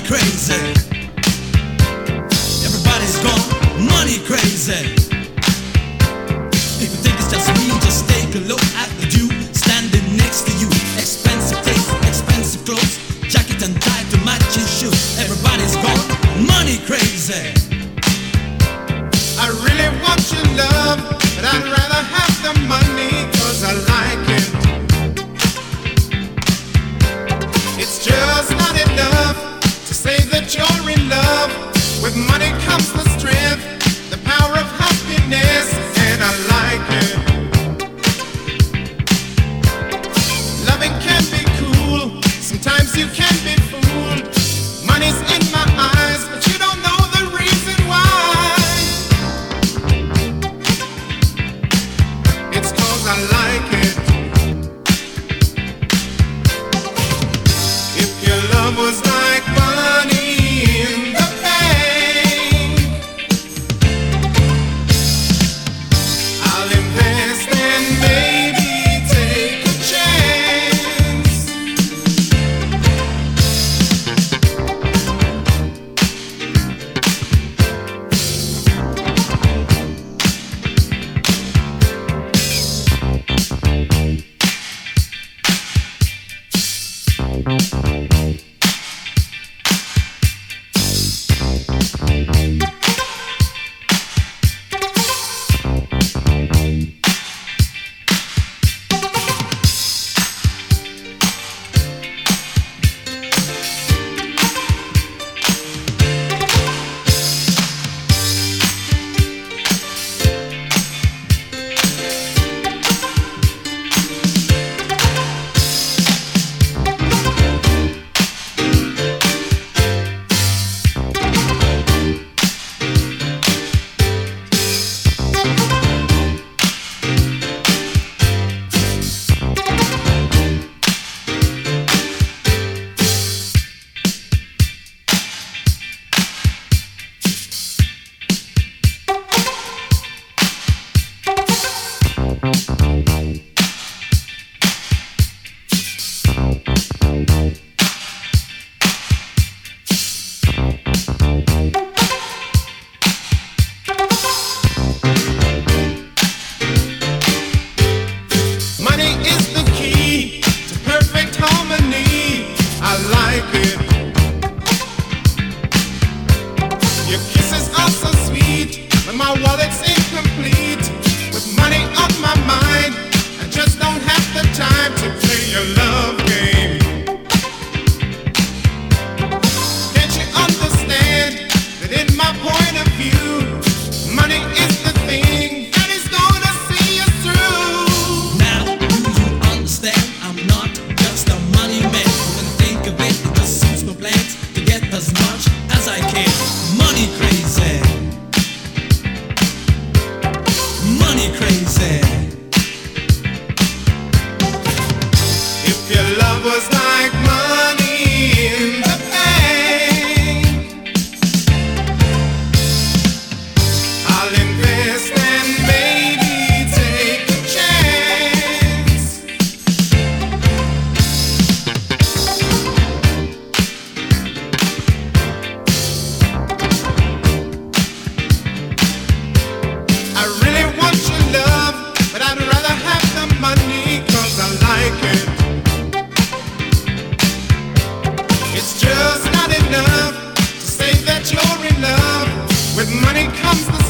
crazy. Everybody's gone money crazy. If you think it's just me, just take a look at the dude standing next to you. Expensive taste, expensive clothes, jacket and tie to match his shoes. Everybody's gone money crazy. I really want your love, but I'd rather have the money, 'cause I like it. It's just not enough to say that you're in love. With money comes the strength, the power of happiness, and I like it. Loving can be cool, sometimes you can be fooled. Money's in my eyes, but you don't know the reason why. It's 'cause I like it. If your love was like money in the bank, I'll invest and maybe take a chance. Money is the key to perfect harmony. I like it. Your kisses are so sweet, but my wallet's incomplete. With money on my mind, I just don't have the time to play your love game. Can't you understand that in my point of view, money is the thing that is gonna see us through? Now do you understand? I'm not just a money man. When I think of it, it just seems no plans to get as much as I can. Money crazy. Money crazy. If your love was like money in the bank, I'll invest and maybe take a chance. I really want your love, but I'd rather have the money, 'cause I like it. It's just not enough to say that you're in love. With money comes the